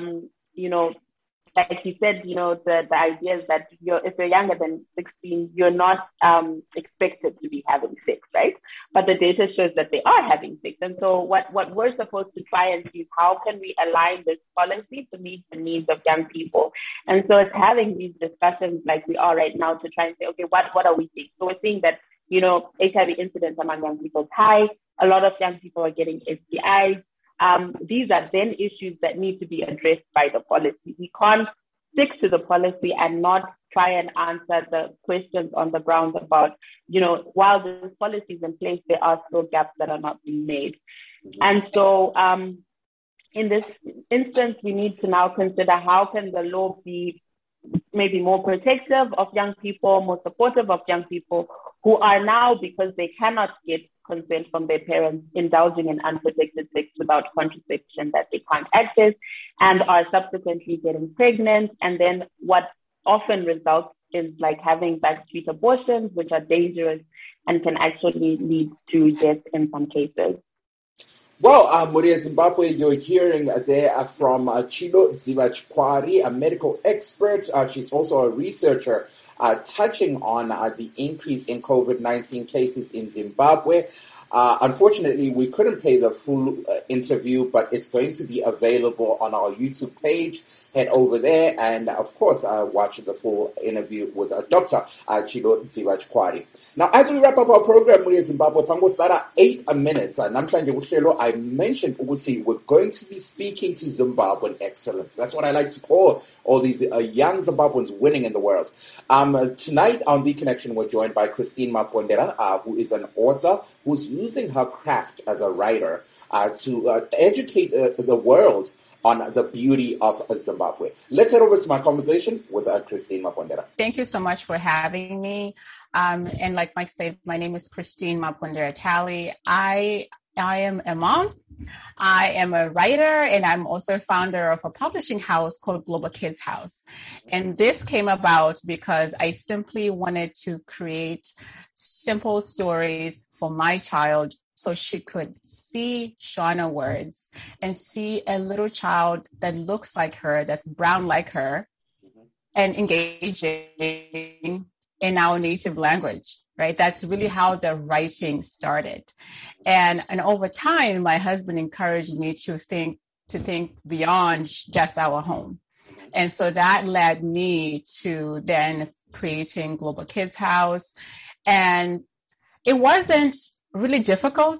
like you said, the idea is that if you're younger than 16, you're not expected to be having sex, right? But the data shows that they are having sex. And so what we're supposed to try and see is how can we align this policy to meet the needs of young people? And so it's having these discussions like we are right now to try and say, okay, what are we seeing? So we're seeing that, HIV incidence among young people is high. A lot of young people are getting STIs. These are then issues that need to be addressed by the policy. We can't stick to the policy and not try and answer the questions on the ground about, while this policy is in place, there are still gaps that are not being made. And so in this instance, we need to now consider how can the law be maybe more protective of young people, more supportive of young people who are now, because they cannot get consent from their parents, indulging in unprotected sex without contraception that they can't access, and are subsequently getting pregnant. And then what often results in like having backstreet abortions, which are dangerous and can actually lead to death in some cases. Well, Muria Zimbabwe, you're hearing there from Chilo Dzivachkwari, a medical expert. She's also a researcher touching on the increase in COVID-19 cases in Zimbabwe. Unfortunately, we couldn't play the full interview, but it's going to be available on our YouTube page. Head over there and, of course, watch the full interview with Dr. Chilo Dzivachkwari. Now, as we wrap up our program, Muria Zimbabwe, Tango Sara, 8 minutes. I mentioned, we're going to be speaking to Zimbabwean excellence. That's what I like to call all these young Zimbabweans winning in the world. Tonight on The Connection, we're joined by Christine Mapondera, who is an author who's using her craft as a writer to educate the world on the beauty of Zimbabwe. Let's head over to my conversation with Christine Mapondera. Thank you so much for having me. And like Mike said, my name is Christine Mapondera Talley. I am a mom. I am a writer, and I'm also founder of a publishing house called Global Kids House. And this came about because I simply wanted to create simple stories for my child so she could see Shauna words and see a little child that looks like her, that's brown like her, and engaging in our native language, right? That's really how the writing started. And over time, my husband encouraged me to think beyond just our home. And so that led me to then creating Global Kids House. And it wasn't really difficult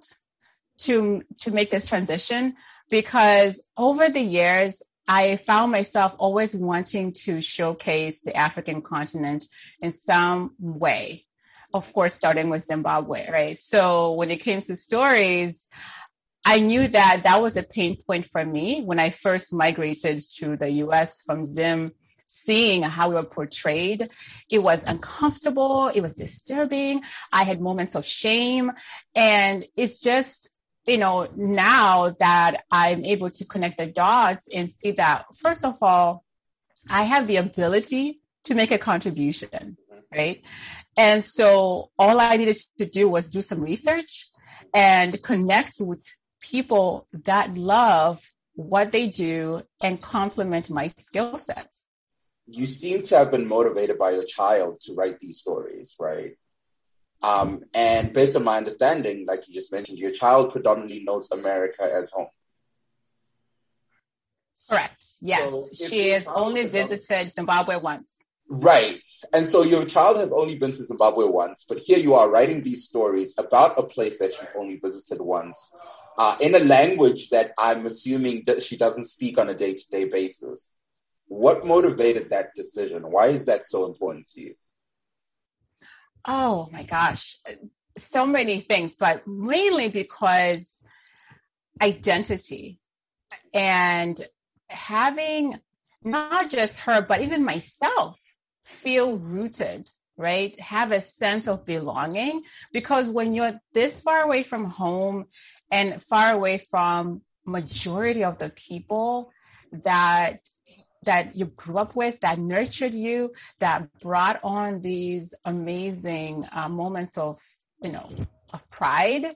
to make this transition, because over the years, I found myself always wanting to showcase the African continent in some way. Of course, starting with Zimbabwe, right? So when it came to stories, I knew that was a pain point for me when I first migrated to the US from Zim. Seeing how we were portrayed, it was uncomfortable, it was disturbing. I had moments of shame. And it's just, now that I'm able to connect the dots and see that, first of all, I have the ability to make a contribution, right? And so all I needed to do was do some research and connect with people that love what they do and complement my skill sets. You seem to have been motivated by your child to write these stories, right? And based on my understanding, like you just mentioned, your child predominantly knows America as home. Correct. Yes. So she has only visited Zimbabwe once. Right. And so your child has only been to Zimbabwe once, but here you are writing these stories about a place that she's only visited once, in a language that I'm assuming that she doesn't speak on a day-to-day basis. What motivated that decision? Why is that so important to you? Oh my gosh, so many things, but mainly because identity and having not just her, but even myself feel rooted, right? Have a sense of belonging, because when you're this far away from home and far away from majority of the people that you grew up with, that nurtured you, that brought on these amazing moments of, of pride,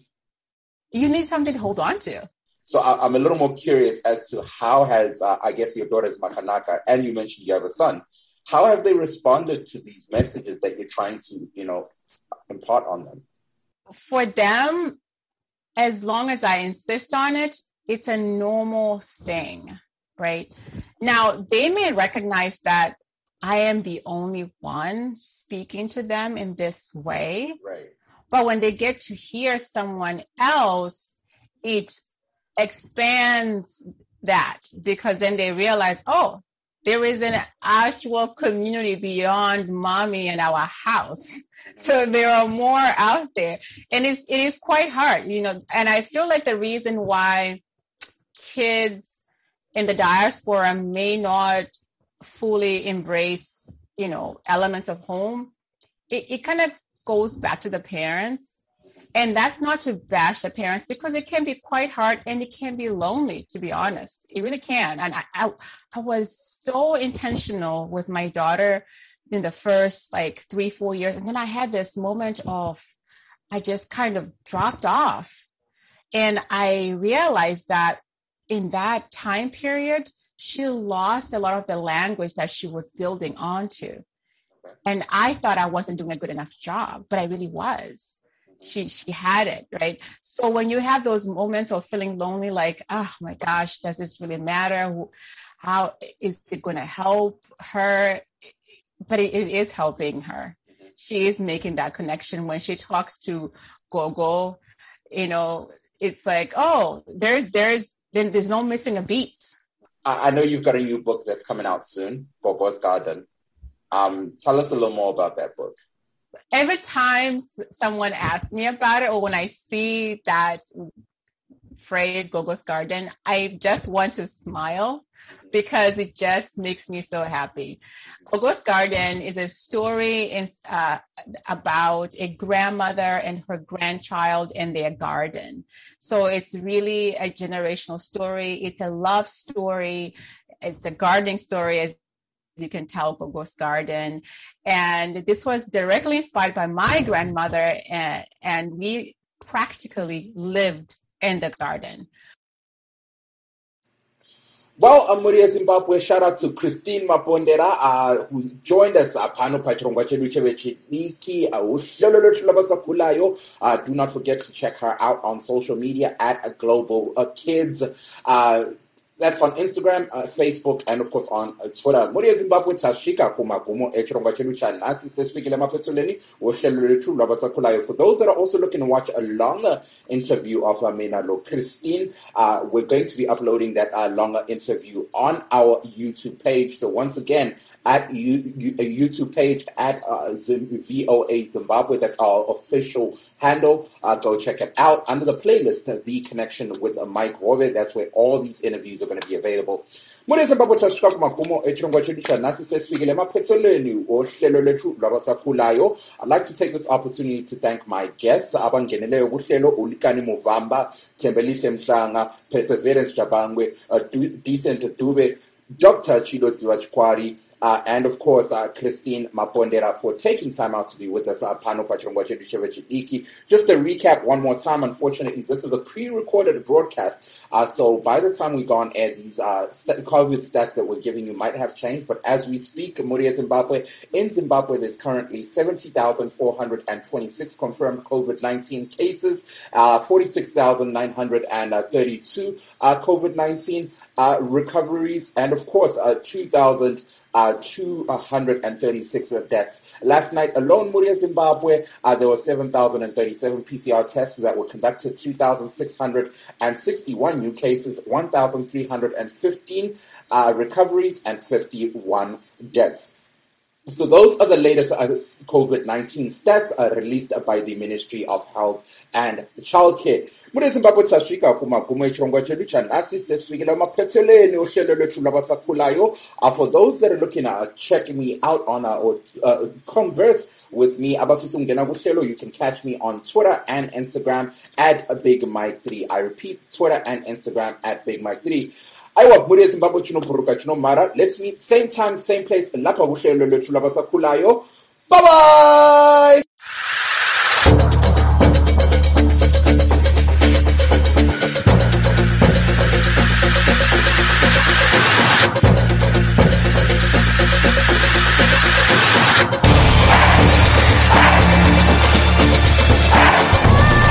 you need something to hold on to. So I'm a little more curious as to how has, I guess your daughter's Makanaka, and you mentioned you have a son, how have they responded to these messages that you're trying to, impart on them? For them, as long as I insist on it, it's a normal thing, right? Now, they may recognize that I am the only one speaking to them in this way. Right. But when they get to hear someone else, it expands that, because then they realize, oh, there is an actual community beyond mommy and our house. So there are more out there. And it is quite hard, and I feel like the reason why kids in the diaspora may not fully embrace, elements of home, it kind of goes back to the parents. And that's not to bash the parents, because it can be quite hard and it can be lonely, to be honest. It really can. And I was so intentional with my daughter in the first 3-4 years. And then I had this moment of, I just kind of dropped off. And I realized that in that time period, she lost a lot of the language that she was building onto. And I thought I wasn't doing a good enough job, but I really was. She had it, right? So when you have those moments of feeling lonely, like, oh my gosh, does this really matter? How is it going to help her? But it is helping her. She is making that connection. When she talks to Gogo, it's like, oh, there's no missing a beat. I know you've got a new book that's coming out soon, Gogo's Garden. Tell us a little more about that book. Every time someone asks me about it, or when I see that phrase, Gogo's Garden, I just want to smile, because it just makes me so happy. Gogo's Garden is a story about a grandmother and her grandchild and their garden. So it's really a generational story. It's a love story. It's a gardening story, as you can tell, Gogo's Garden. And this was directly inspired by my grandmother, and we practically lived in the garden. Well, Muria Zimbabwe, shout out to Christine Mapondera, who joined us. Do not forget to check her out on social media at Global Kids. That's on Instagram, Facebook, and of course on Twitter. Muria Zimbabwe tashika kumagumo echirongwa chedu chanhasi sesvikile mapetsoleni wohlelo lwethu lwabasakhulayo. For those that are also looking to watch a longer interview of Mina Lo Christine, we're going to be uploading that longer interview on our YouTube page. So once again, at a YouTube page at VOA Zimbabwe. That's our official handle. Go check it out under the playlist, The Connection with Mike Wove. That's where all these interviews are going to be available. I'd like to take this opportunity to thank my guests. Ulikani Movamba, Tembelihle Mhlanga, Perseverance Jabangwe, Decent Dube, Dr. Chido Ziwachikwari, and of course, Christine Mapondera for taking time out to be with us. Just to recap one more time, unfortunately, this is a pre-recorded broadcast. So by the time we go on air, these COVID stats that we're giving you might have changed. But as we speak, Muria Zimbabwe, in Zimbabwe, there's currently 70,426 confirmed COVID-19 cases, 46,932 COVID-19 recoveries, and of course, 2,236 deaths. Last night alone, Muria Zimbabwe, there were 7,037 PCR tests that were conducted, 2,661 new cases, 1,315 recoveries, and 51 deaths. So those are the latest COVID-19 stats released by the Ministry of Health and Childcare. Muri Zimbabwe tasvika kumagumo echirongwa chedu chanhasi sesifikile mapetseleni ohlelo lwethu lwabasakhulayo. For those that are looking at checking me out on or converse with me abafisa ukungena kuhlelo, you can catch me on Twitter and Instagram at BigMike3. I repeat, Twitter and Instagram at BigMike3. Aiwa muri Zimbabwe chinoburuka chinomara. Let's meet same time, same place lapha kuhlelo lwethu lwabasakhulayo. Bye bye.